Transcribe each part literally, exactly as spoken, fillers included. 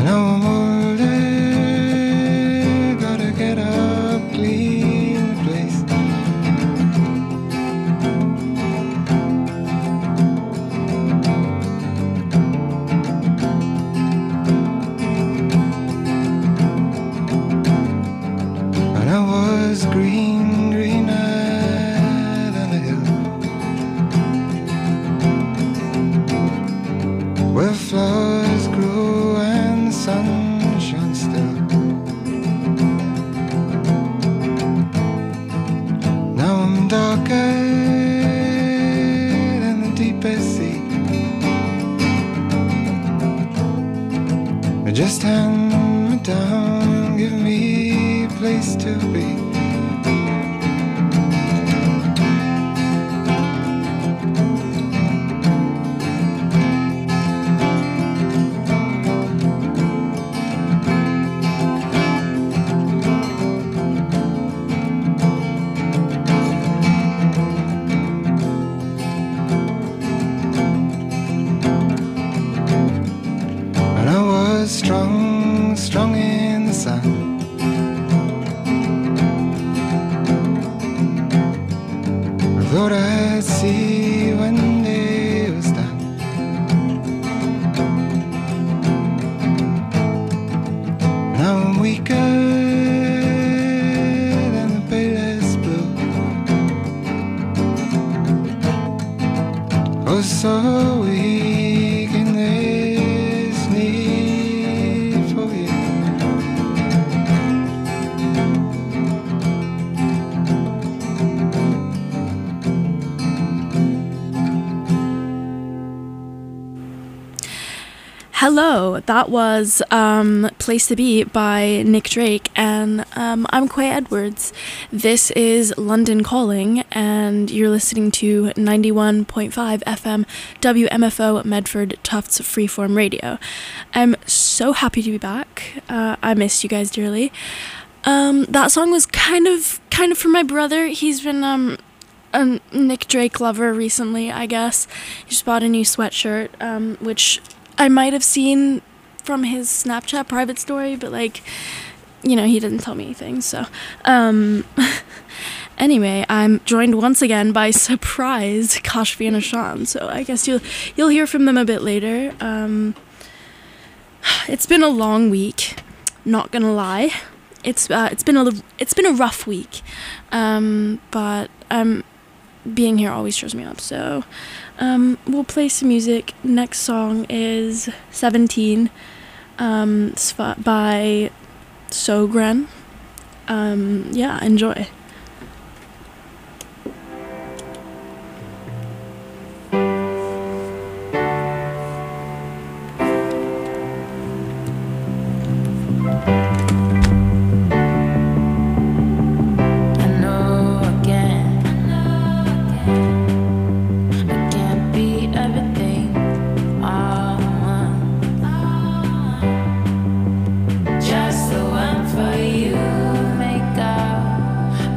now I'm older, gotta get up, clean the place. When I was green, greener than the hill, where flowers grew and the sun shone still. Now I'm darker than the deepest sea. Just hand me down, give me a place to be. Strong, strong in the sun. I thought I'd see when day was done. Now I'm weaker than the palest blue. Oh, so weak in this need for you. Hello, that was um, Place to Be by Nick Drake, and um, I'm Quay Edwards. This is London Calling, and you're listening to ninety-one point five F M W M F O Medford Tufts Freeform Radio. I'm so happy to be back. Uh, I missed you guys dearly. Um, that song was kind of kind of for my brother. He's been um, a Nick Drake lover recently, I guess. He just bought a new sweatshirt, um, which I might have seen from his Snapchat private story, but, like, you know, he didn't tell me anything, so, um, anyway, I'm joined once again by surprise Kashfi and Ashan, so I guess you'll, you'll hear from them a bit later. Um, it's been a long week, not gonna lie. It's, uh, it's been a, it's been a rough week, um, but, um, being here always cheers me up, so um, we'll play some music. Next song is seventeen um, by Sogren. Um, yeah, enjoy. Just the one for you, make up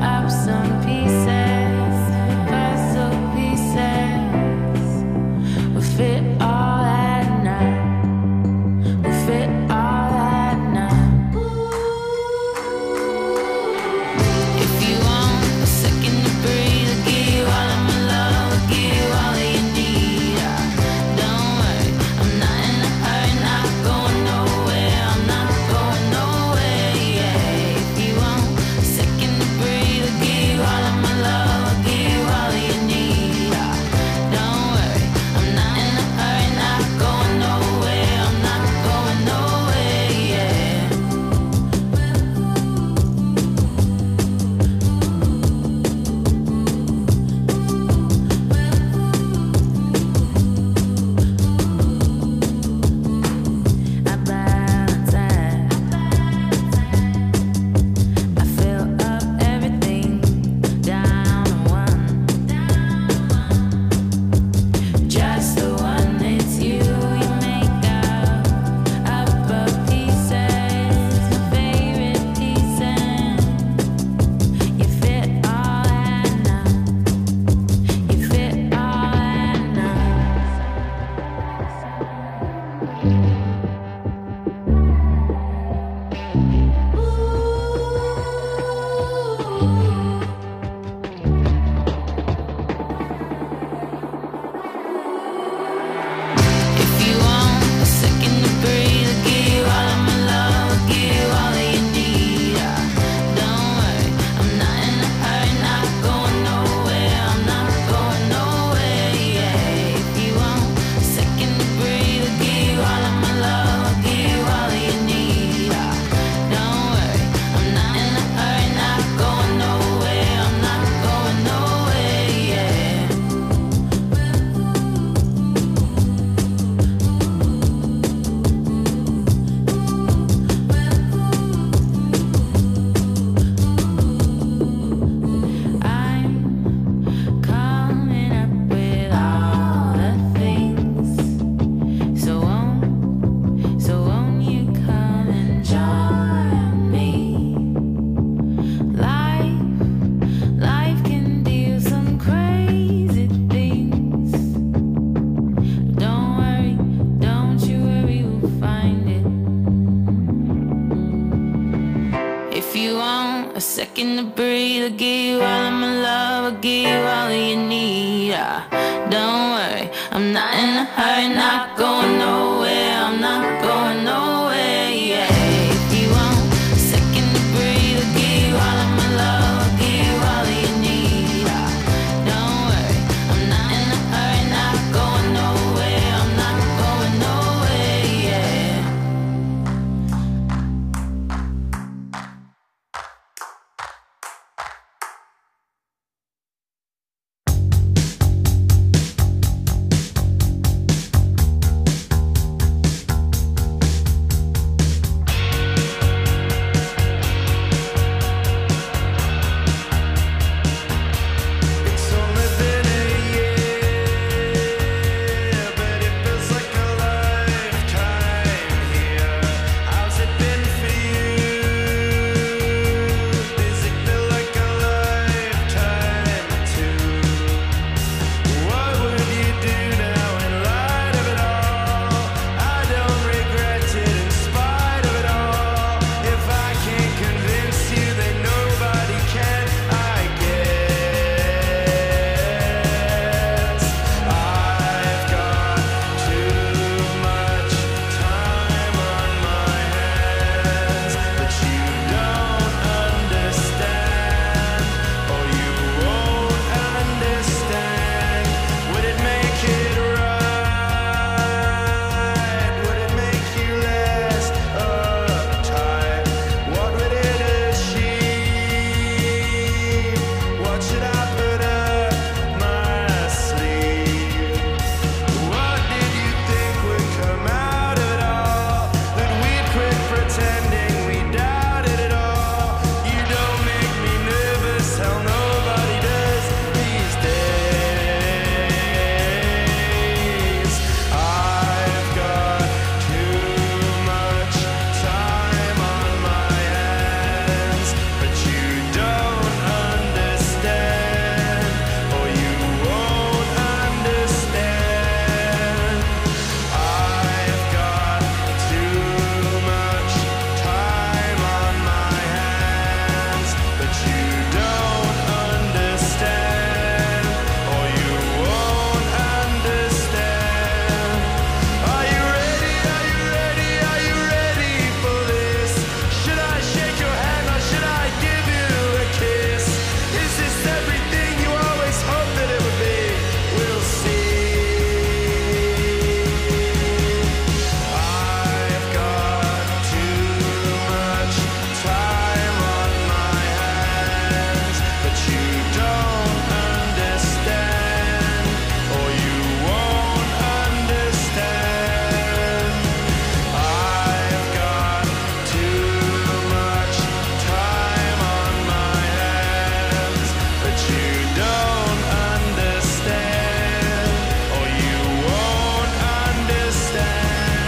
a second to breathe. I give you all of my love, I give you all you need. uh, Don't worry, I'm not in a hurry, not going nowhere, I'm not going nowhere, yeah. If you want a second to breathe, I give you all of my love, I give you all you need. uh, Don't worry, I'm not in a hurry, not going nowhere, I'm not going nowhere, yeah. It's only been a year, but it feels like a lifetime here. How's it been for you? Does it feel like a lifetime too? What would you do now in light of it all? I don't regret it in spite of it all. If I can't convince you, then nobody can, I guess. I've got too much time on my hands, but you don't understand, or you won't understand. Would it make it right? Would it make you less uptight? What would it achieve? What should I put up my sleeve? What did you think would come out of it all? That we'd quit pretending we doubted it all? You don't make me nervous, hell nobody does these days. I've got too much time on my hands, but you don't understand, or you won't understand. I've got too much time on my hands, but you don't understand, or you won't understand. Are you ready? Are you ready? Are you ready for this? Should I shake your hand or should I give you a kiss? Is this everything you always hoped that it would be? We'll see. I've got too much time on my hands, but you don't understand, or you won't understand. I've got too much time on my hands, but you don't understand, or you won't understand.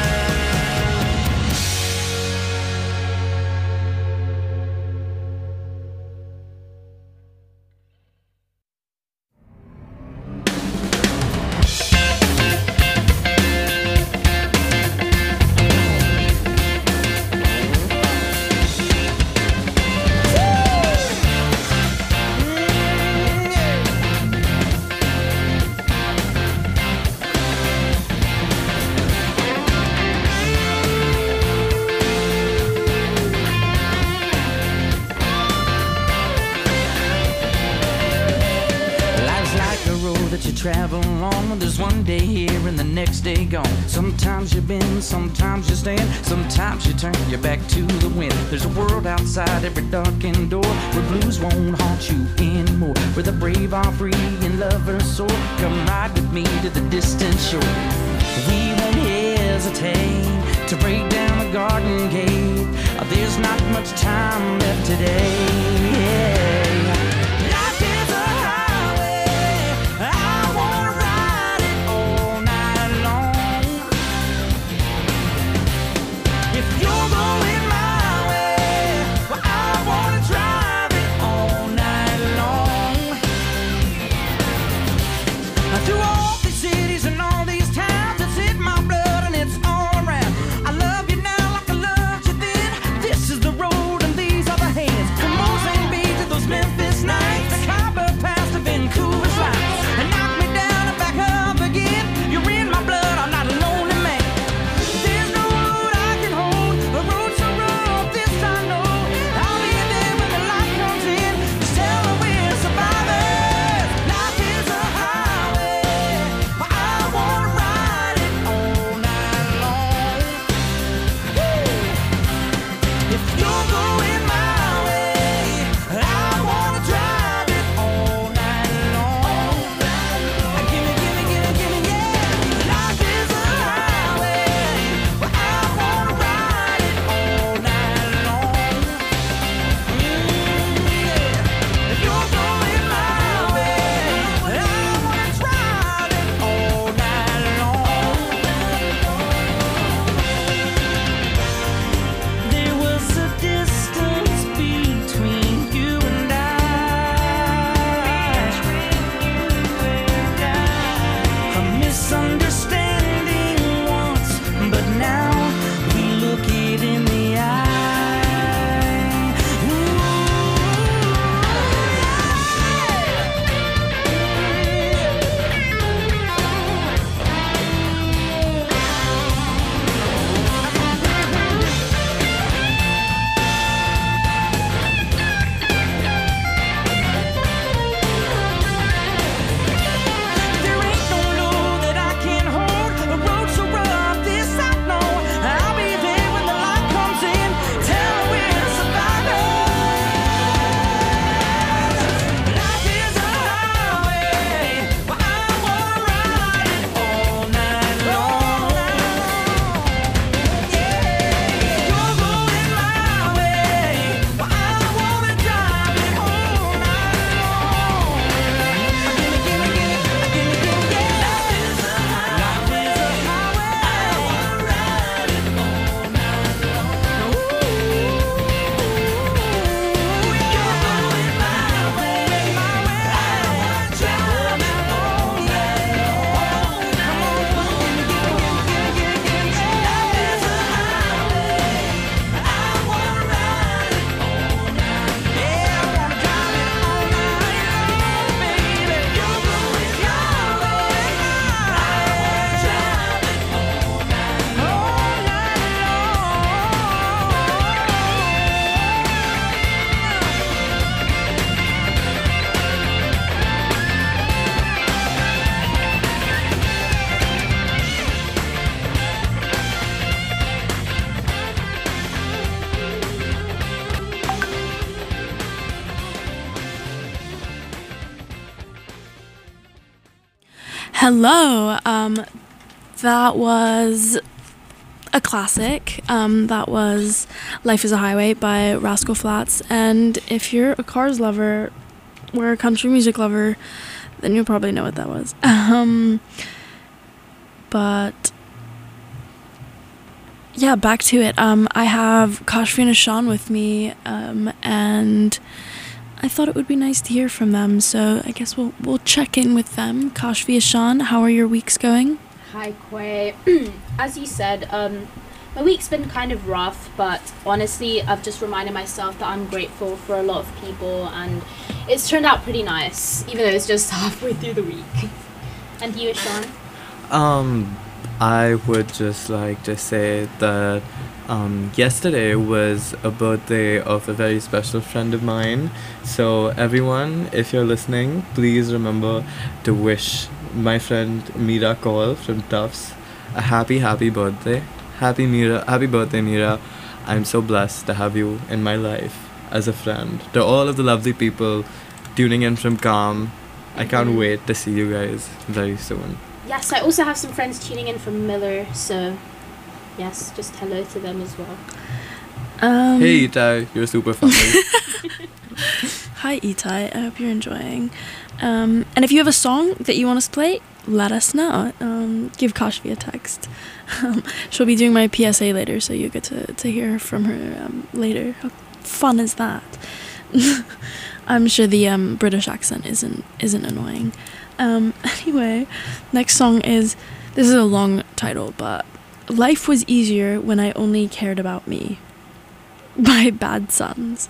Life's like a road that you travel along. There's one day here and the next day gone. Sometimes you bend, sometimes you stand, sometimes you turn your back to the wind. There's a world outside every darkened door where blues won't haunt you anymore, where the brave are free and lovers soar. Come ride with me to the distant shore. We won't hesitate to break down the garden gate. There's not much time left today. Life is a highway, I wanna ride it all night long. If you're going my way, well, I wanna drive it all night long. Through all these cities and all these towns, it's in my blood and it's all around. I love you now like I loved you then. This is the road and these are the hands. Come Hello. Um, that was a classic. Um, that was Life is a Highway by Rascal Flatts. And if you're a Cars lover or a country music lover, then you'll probably know what that was. Um, but yeah, back to it. Um, I have Kashfi and Ashan with me, um, and I thought it would be nice to hear from them, so I guess we'll we'll check in with them. Kashfi, Ashan, how are your weeks going? Hi, Quay. As you said, um, my week's been kind of rough, but honestly, I've just reminded myself that I'm grateful for a lot of people, and it's turned out pretty nice, even though it's just halfway through the week. And you, Ashan? Um, I would just like to say that um, yesterday was a birthday of a very special friend of mine. So everyone, if you're listening, please remember to wish my friend Meera Kaul from Tufts a happy, happy birthday. Happy Meera, happy birthday, Meera. I'm so blessed to have you in my life as a friend. To all of the lovely people tuning in from Calm, I can't Mhm. wait to see you guys very soon. Yes, I also have some friends tuning in from Miller, so yes, just hello to them as well. Um, Hey Itai, you're super funny. Hi, Itai. I hope you're enjoying. Um, and if you have a song that you want us to play, let us know. Um, give Kashfi a text. Um, she'll be doing my P S A later, so you get to, to hear from her um, later. How fun is that? I'm sure the um, British accent isn't isn't annoying. Um, anyway, next song is, this is a long title, but Life Was Easier When I Only Cared About Me by Bad Sons.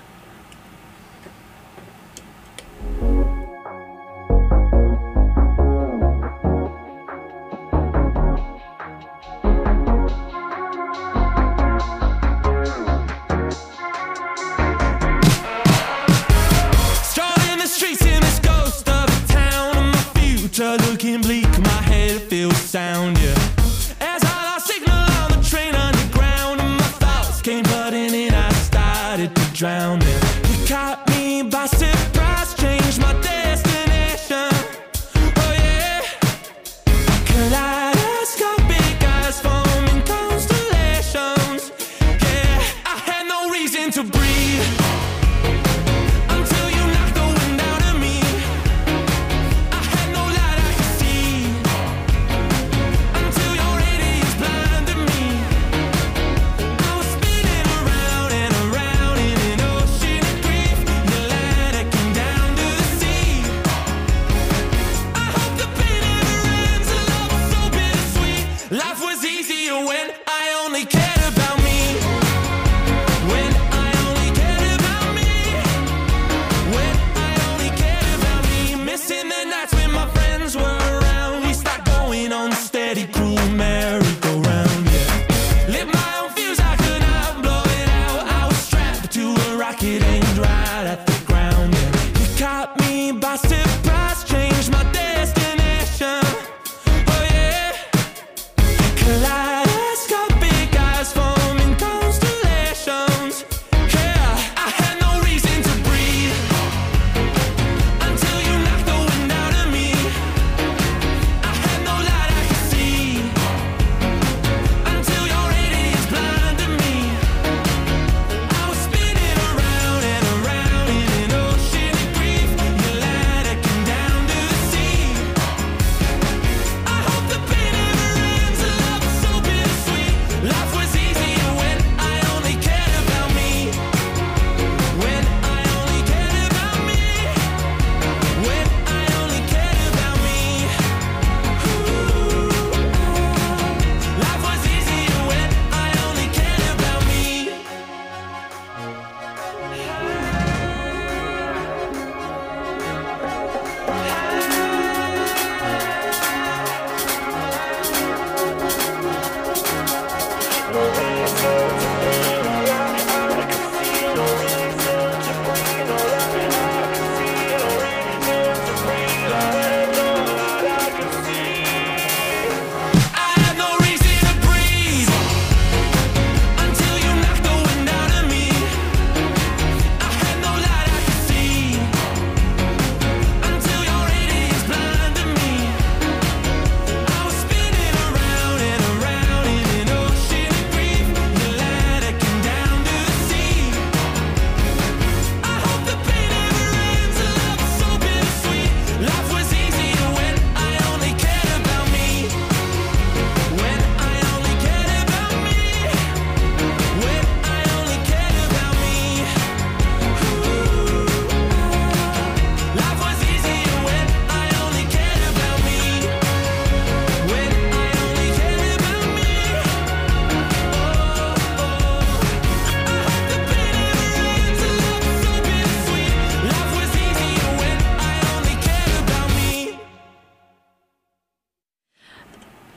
Strolling the streets in this ghost of a town, and my future looking bleak, my head feels sound, yeah. As I lost signal on the train underground, and my thoughts came flooding in, I started to drown, yeah. You caught me by surprise, changed my destination, oh yeah. Kaleidoscopic eyes forming constellations, yeah. I had no reason to breathe until you knocked the wind out of me. I had no light I could see until your radiance blinded me. I was spinning around and around in an ocean of grief. Your ladder came down to the sea. I hope the pain never ends. The love was so bittersweet. Life was easier when I only cared about me. When I only cared about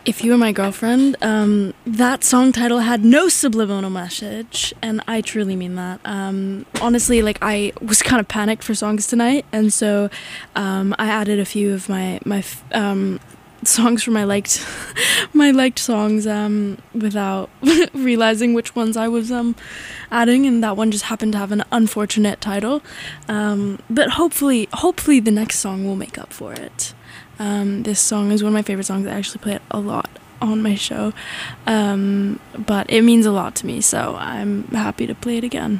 If You Were My Girlfriend, um, that song title had no subliminal message, and I truly mean that. Um, honestly, like, I was kind of panicked for songs tonight, and so um, I added a few of my my um, songs from my liked my liked songs um, without realizing which ones I was um, adding, and that one just happened to have an unfortunate title. Um, but hopefully, hopefully the next song will make up for it. Um, this song is one of my favorite songs. I actually play it a lot on my show, um, but it means a lot to me, so I'm happy to play it again.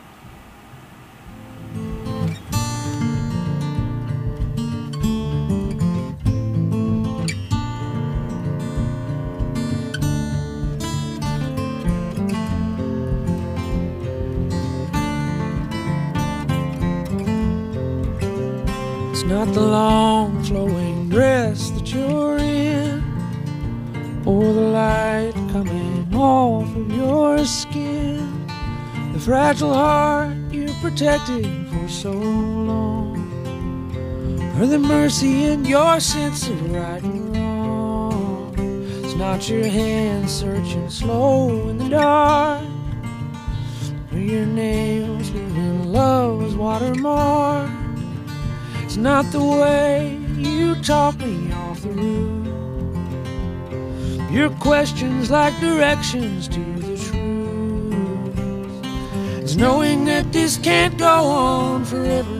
It's not the long flowing dress that you're in, or the light coming off of your skin, the fragile heart you protected for so long, or the mercy in your sense of right and wrong. It's not your hands searching slow in the dark, or your nails leaving love's watermark. It's not the way you talk me off the roof, your questions like directions to the truth. It's knowing that this can't go on forever.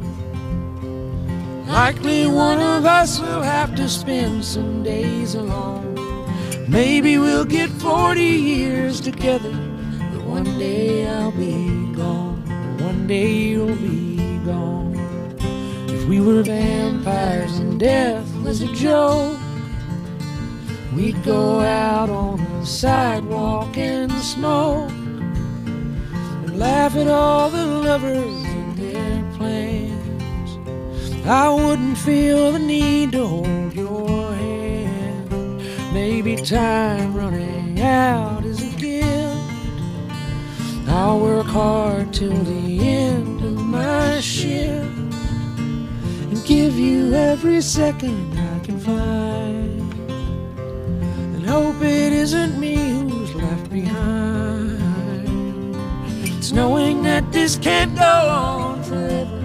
Likely one of us will have to spend some days alone. Maybe we'll get forty years together, but one day I'll be gone, one day you'll be gone. We were vampires and death was a joke, we'd go out on the sidewalk and smoke, and laugh at all the lovers and their plans. I wouldn't feel the need to hold your hand. Maybe time running out is a gift. I'll work hard till the end of my shift, give you every second I can find, and hope it isn't me who's left behind. It's knowing that this can't go on forever.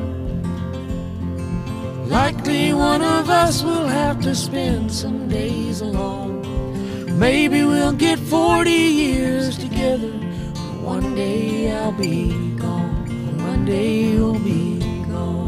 Likely one of us will have to spend some days alone. Maybe we'll get forty years together, but one day I'll be gone, one day you'll be gone.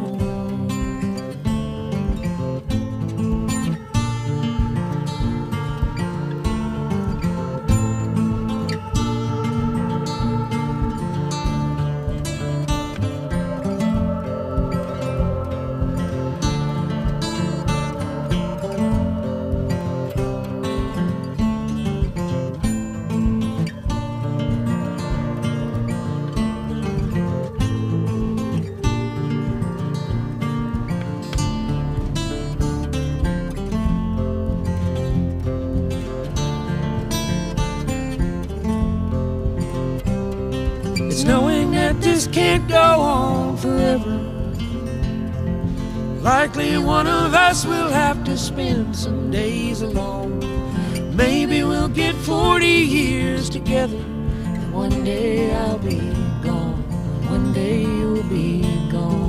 It's knowing that this can't go on forever. Likely one of us will have to spend some days alone. Maybe we'll get forty years together, and one day I'll be gone, one day you'll be gone.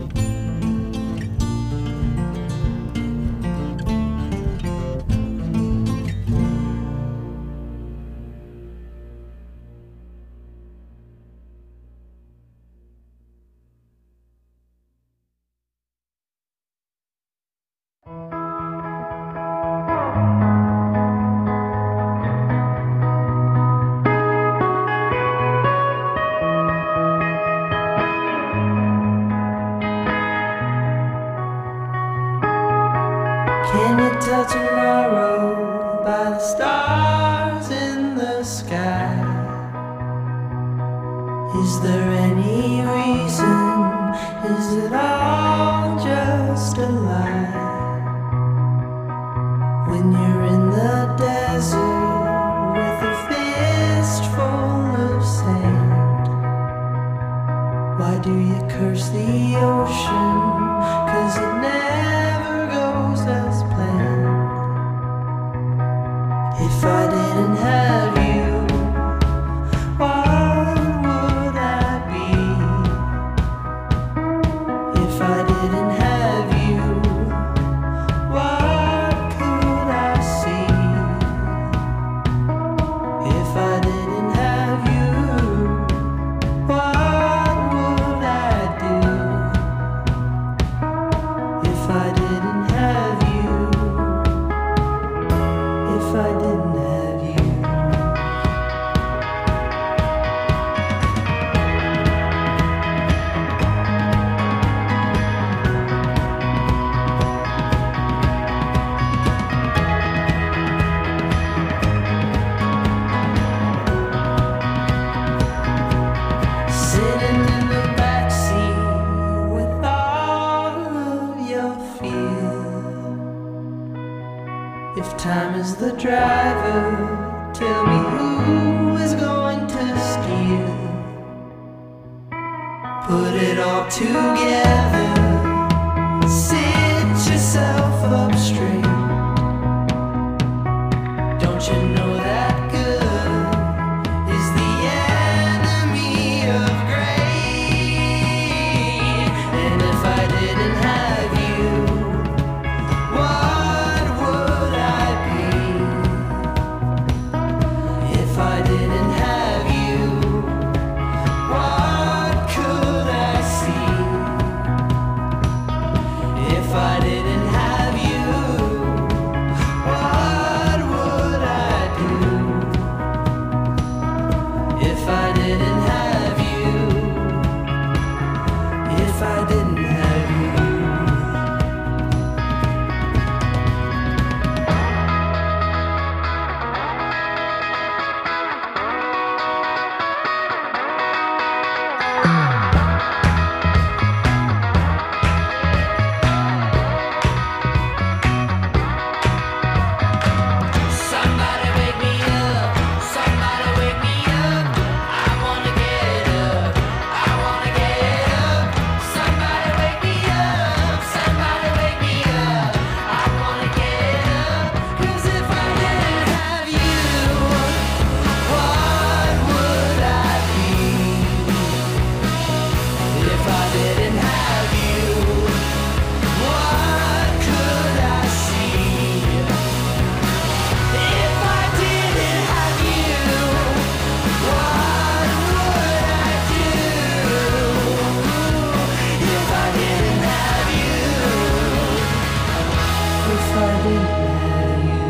Can you tell tomorrow by the stars in the sky? Is there any reason? Is it all just a lie? When you're in the desert with a fist full of sand, why do you curse the ocean? 'Cause it never goes as planned. If I didn't have you, what would I be? If I didn't have you, what could I see? If I didn't have you, what would I do? If I didn't have you, if I didn't have you. Sitting in the backseat with all of your fear. If time is the driver, tell me who is going to steer. Put it all together, sit yourself up straight. Don't you know that good is the enemy of great? And if I didn't have you, what would I be? If I didn't have you, what could I see? If I didn't have you, what would I do? If I didn't have you, if I didn't have you. Somebody wake me up, somebody wake me up. I wanna get up, I wanna get up. Somebody wake me up, somebody wake me up. I wanna get up, 'cause if I didn't have you, what would I be? If I didn't have you, what could I see? If I didn't have you, what would I do? If I didn't have you, if I didn't have you.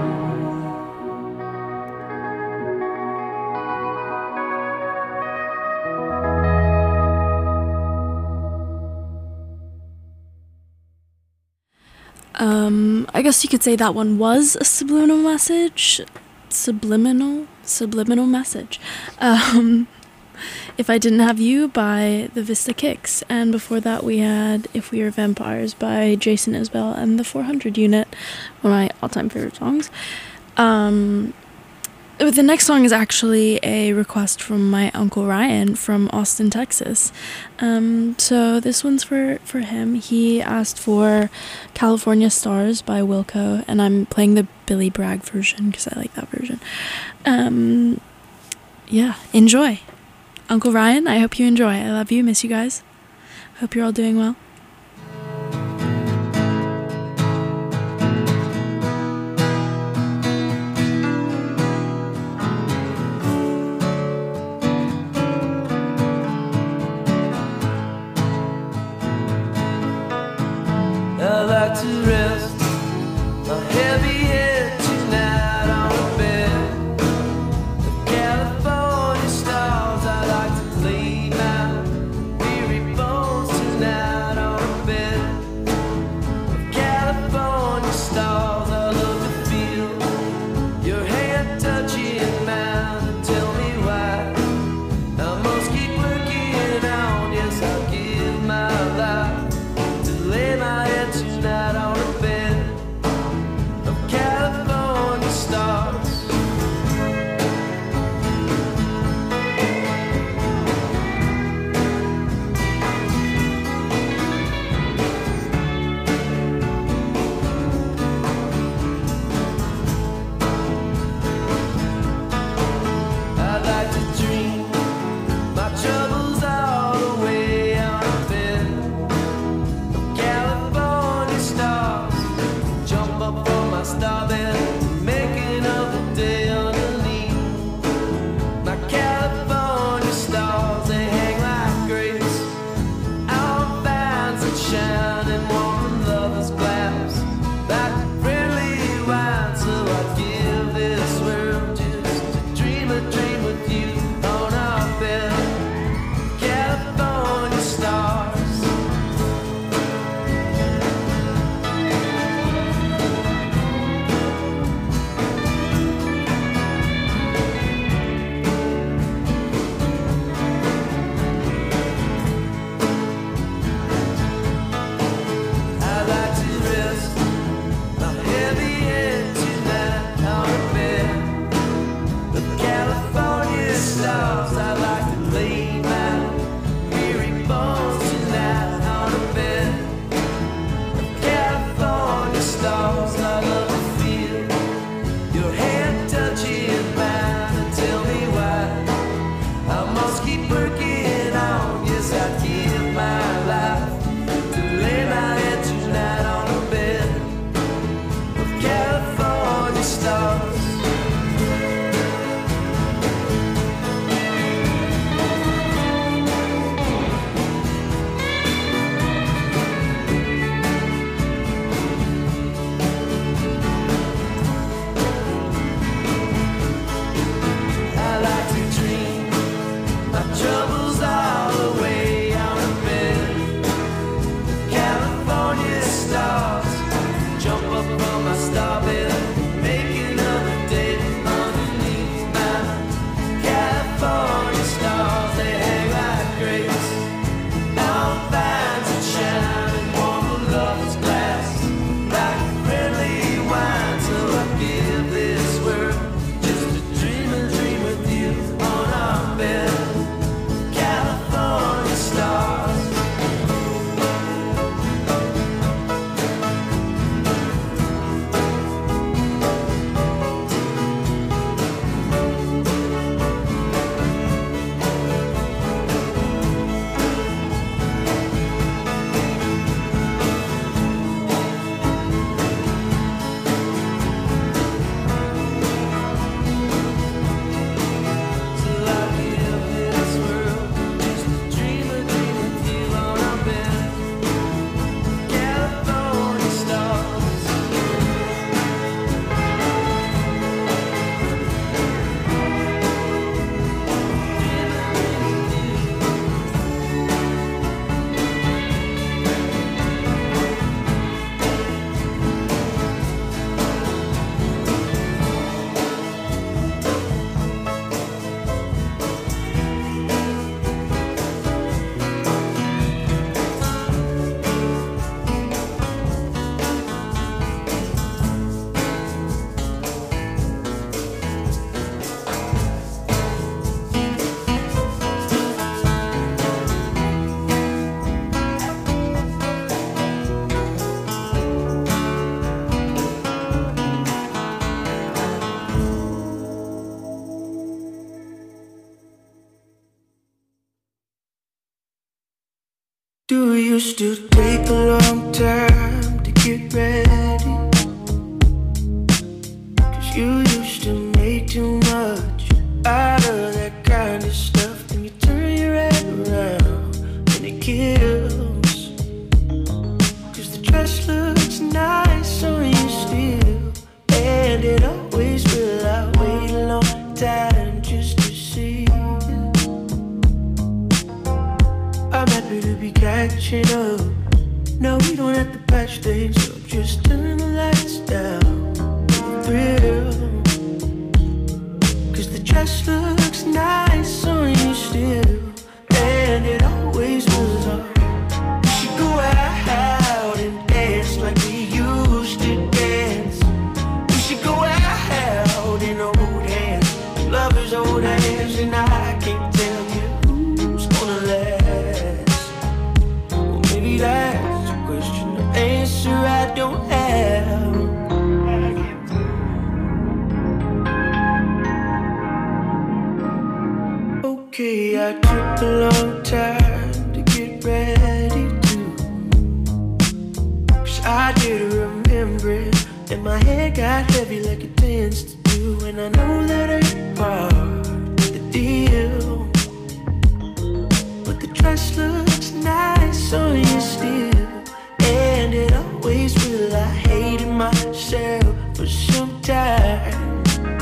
Um, I guess you could say that one was a subliminal message. Subliminal? Subliminal message. Um, If I Didn't Have You by the Vista Kicks. And before that we had If We Were Vampires by Jason Isbell and the four hundred Unit, one of my all-time favorite songs. Um, the next song is actually a request from my Uncle Ryan from Austin, Texas. Um, so this one's for, for him. He asked for California Stars by Wilco, and I'm playing the Billy Bragg version because I like that version. Um, yeah, enjoy. Uncle Ryan, I hope you enjoy. I love you, miss you guys. Hope you're all doing well. I like to rest my heavy head tonight on a bed of California stars. I like to lay my weary bones tonight on a bed of California stars. I love to feel your hand touching mine and tell me why I must keep working on. Yes, I'll give my life to lay my head tonight on a bed my troubles all the way out of bed. California stars jump up on my star bed, making up a day underneath my California stars. They hang like grapes on vines that shine and warm the lover's glass like friendly wine. So I give this world just a dream, a dream with you on our bed. California stars. Do you still take a long time to get ready? Cause you used to make too much out of that kind of stuff. Then you turn your head around and it kills. Cause the dress looks nice on you still, and it always will. I wait a long time just to see you. I'm happy to be catching up. No, we don't have to patch things up. Just turn the lights down. Thrill. Cause the dress looks nice on you still, and it always was on. We should go out and dance like we used to dance. We should go out in old hands, lovers' old hands, and I can't tell you who's gonna last. Well, maybe that's a question, an answer I don't have. Okay, I took a long time to get ready to, cause I did remember it, and my head got heavy like it tends to do. And I know that ain't part of the deal, but the dress looks nice on you still, and it always will. I hated myself for some time,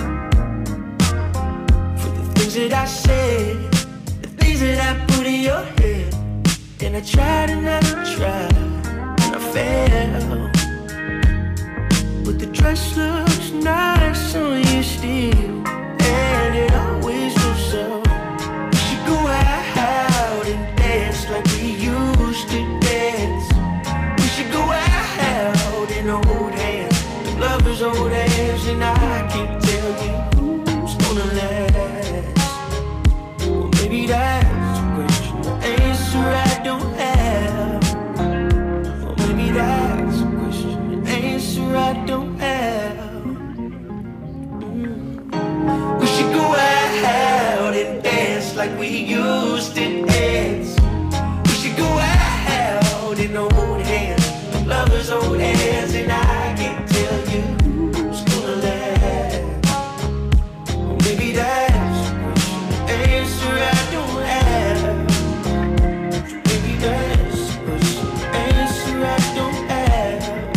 for the things that I said, the things that I put in your head. And I tried and I tried and I failed, but the dress looks nice on you still, and it always will. So we should go out and dance like we used to dance. We should go out in old hands, lovers' old hands, and I can't tell you who's gonna last. Well, maybe that's a question, an answer I don't have. Well, maybe that's a question, an answer I don't have. Mm. We should go out and dance like we used to dance. We should go out in old hands, lovers' old hands, and I can't tell you who's gonna last. Well, maybe that's a question, an answer I don't have. Maybe that's a question, an answer I don't have.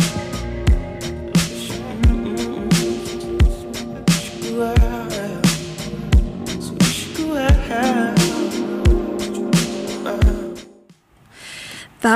Mm-mm. We should go out, so we should go out.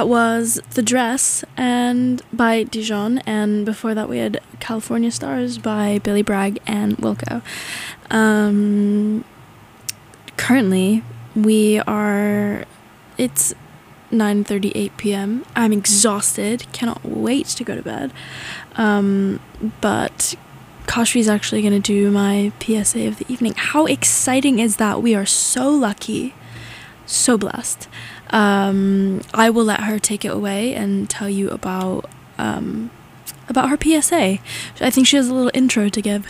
that was The Dress and by Dijon, and before that we had California Stars by Billy Bragg and Wilco. Um, currently, we are, it's nine thirty-eight p.m. I'm exhausted, cannot wait to go to bed. Um, but Kashvi's actually going to do my P S A of the evening. How exciting is that? We are so lucky, so blessed. Um, I will let her take it away and tell you about um, about her P S A. I think she has a little intro to give.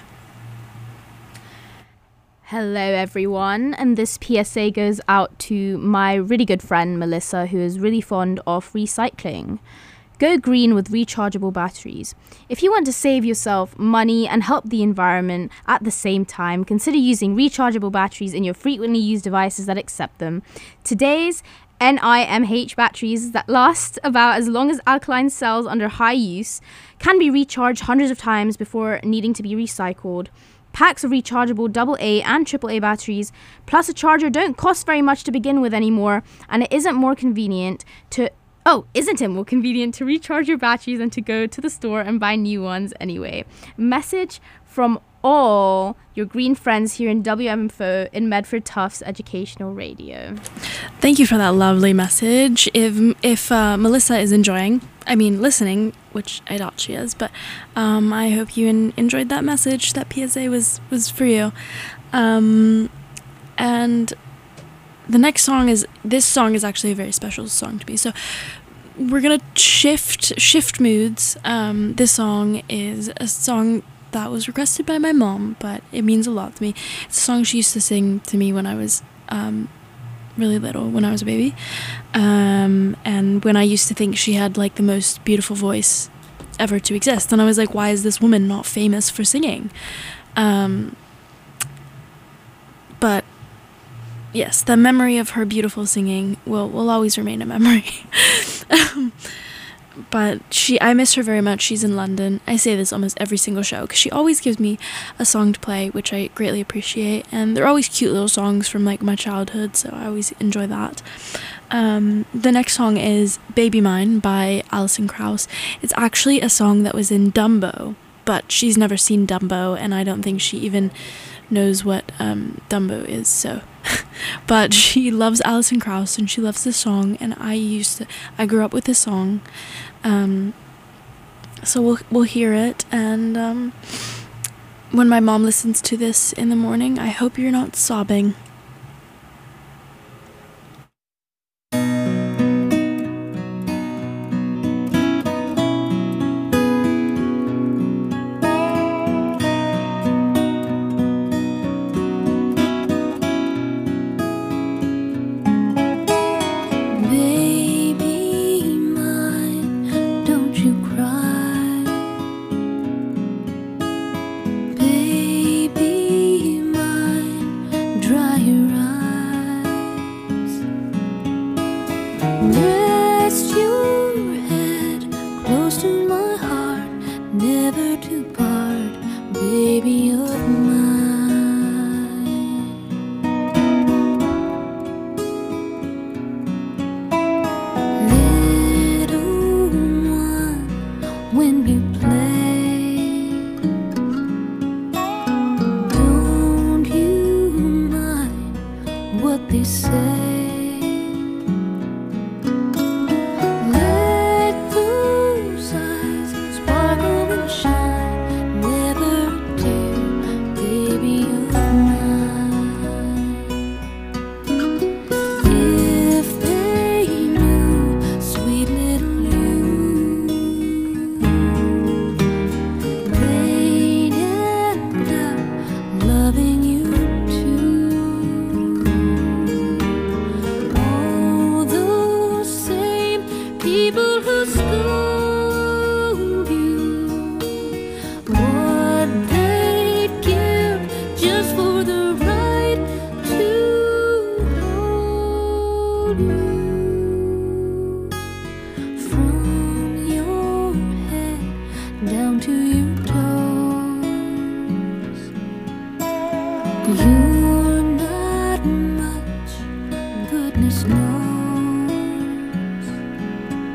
Hello everyone, and this P S A goes out to my really good friend Melissa, who is really fond of recycling. Go green with rechargeable batteries. If you want to save yourself money and help the environment at the same time, consider using rechargeable batteries in your frequently used devices that accept them. Today's N I M H batteries that last about as long as alkaline cells under high use can be recharged hundreds of times before needing to be recycled. Packs of rechargeable double A and triple A batteries plus a charger don't cost very much to begin with anymore, and it isn't more convenient to Oh, isn't it more convenient to recharge your batteries than to go to the store and buy new ones anyway? Message from all your green friends here in W M F O in Medford Tufts Educational Radio. Thank you for that lovely message. If if uh, Melissa is enjoying, I mean listening, which I doubt she is, but um, I hope you en- enjoyed that message. That P S A was, was for you. Um, and the next song is, this song is actually a very special song to me. So we're going to shift, shift moods. Um, this song is a song that was requested by my mom, but it means a lot to me. It's a song she used to sing to me when I was um, really little, when I was a baby. Um, and when I used to think she had like the most beautiful voice ever to exist. And I was like, why is this woman not famous for singing? Um, but yes, the memory of her beautiful singing will, will always remain a memory. um, But she, I miss her very much. She's in London. I say this almost every single show because she always gives me a song to play, which I greatly appreciate. And they're always cute little songs from like my childhood, so I always enjoy that. Um, the next song is Baby Mine by Alison Krauss. It's actually a song that was in Dumbo, but she's never seen Dumbo, and I don't think she even knows what um, Dumbo is, so... But she loves Alison Krauss and she loves this song, and I used to, I grew up with this song, um, so we'll we'll hear it, and um, when my mom listens to this in the morning, I hope you're not sobbing. You're not much, goodness knows.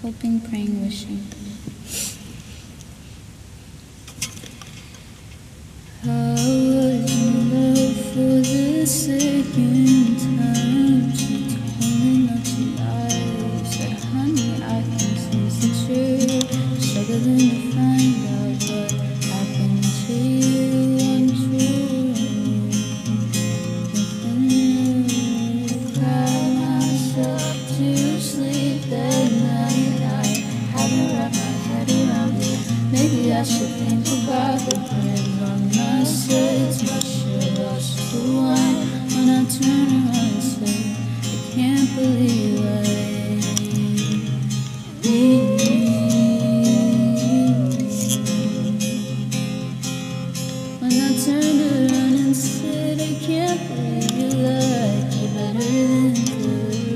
hoping, praying, wishing. I was in love for the second time. She told me not to lie. Said, honey, I can sense the truth. Struggling to find out what happened to you untrue. Cry myself to sleep that night. I haven't wrapped my head around it. Maybe I should think about the brand on my sets. But sure lost the wine when I turn around and say, I can't believe I when I turned around and said, I can't believe you like you better than the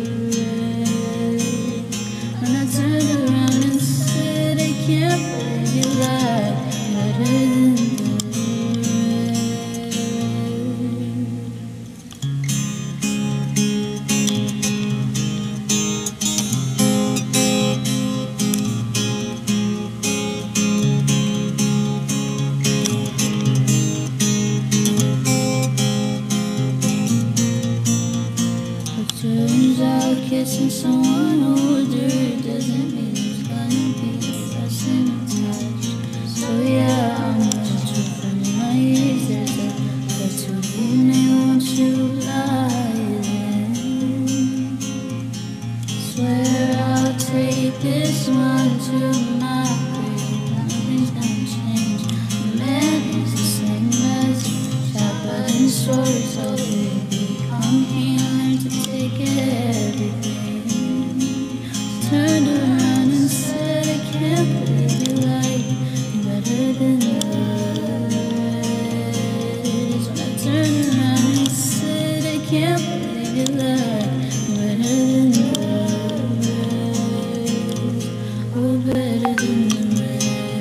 rest. When I turned around and said, I can't believe you like you better than the rest. It turns out kissing someone older doesn't mean there's gonna be a lesson attached. So yeah, I'm gonna try from my ears. There's a tattoo evening, won't you lie then? Swear I'll take this one to my grave. Nothing's gonna change. The man is the same as Chapel and stories all they become. Can't learn to take everything. Turned around and said, I can't believe you like you better than the rest. When I turned around and said, I can't believe you like you better than the rest. Oh, better than the rest.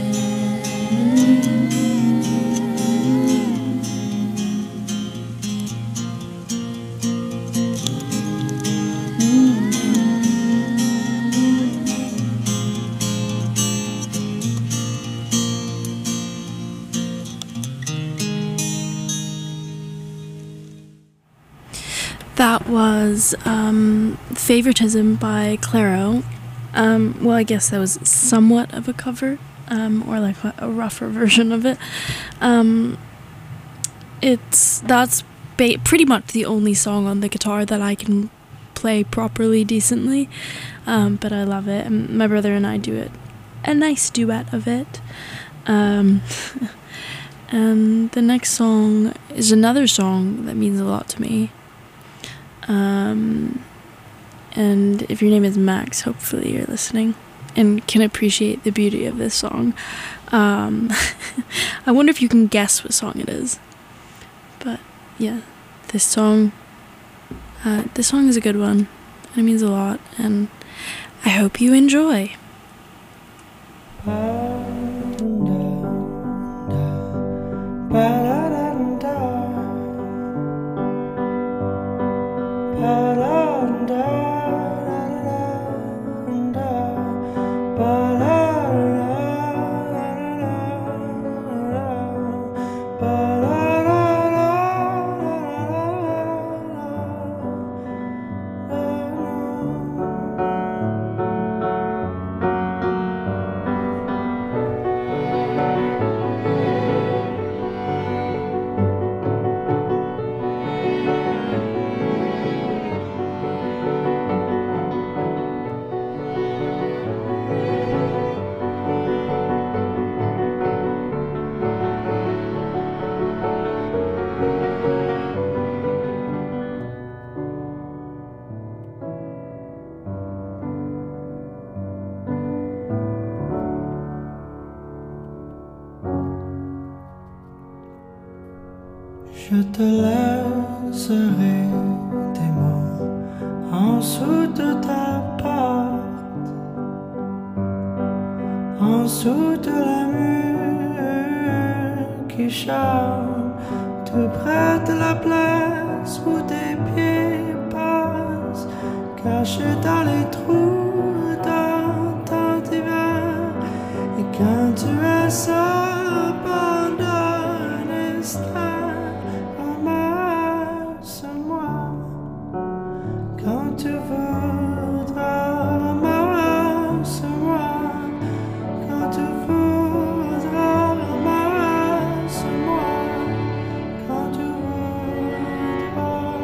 That was um, Favoritism by Clairo. Um, well, I guess that was somewhat of a cover, um, or like a, a rougher version of it. Um, it's that's ba- pretty much the only song on the guitar that I can play properly, decently. Um, but I love it, and my brother and I do it a nice duet of it. Um, and the next song is another song that means a lot to me. Um, and if your name is Max, hopefully you're listening and can appreciate the beauty of this song. Um, I wonder if you can guess what song it is. But yeah, this song, uh, this song is a good one, and it means a lot, and I hope you enjoy. Je te laisserai des mots en dessous de ta porte, en dessous de la mur qui chante, tout près de la place où tes pieds passent, cachés dans les trous dans ta laisse abandonner, ramasse-moi quand tu voudras, ramasse-moi quand tu voudras, ramasse-moi quand tu voudras.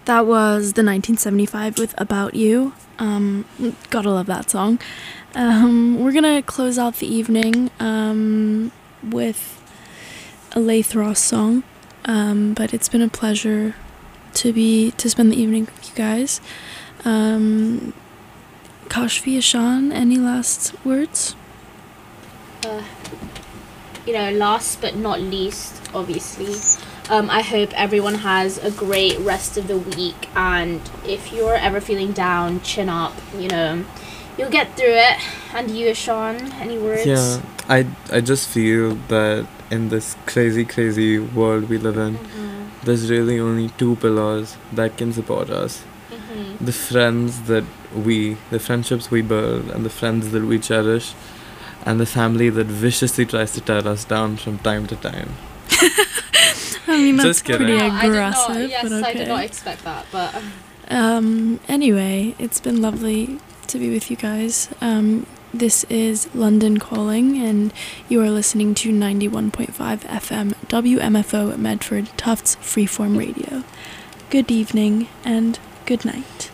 That was the nineteen seventy-five with About You. Um, gotta love that song. Um, we're gonna close out the evening um, with a Laith Ross song. Um, but it's been a pleasure to be to spend the evening with you guys. Um, Kashfi, Ishan, any last words? Uh, you know, last but not least, obviously, um, I hope everyone has a great rest of the week, and if you're ever feeling down, chin up, you know, you'll get through it. And you, Sean, any words? Yeah, I, I just feel that in this crazy, crazy world we live in, Mm-hmm. there's really only two pillars that can support us. Mm-hmm. The friends that we, the friendships we build, and the friends that we cherish, and the family that viciously tries to tear us down from time to time. I mean, that's Just kidding. pretty No, I did aggressive, not, yes, but I okay. did not expect that, but... Um, anyway, it's been lovely to be with you guys. Um, this is London Calling, and you are listening to ninety-one point five F M W M F O Medford Tufts Freeform Radio. Good evening and good night.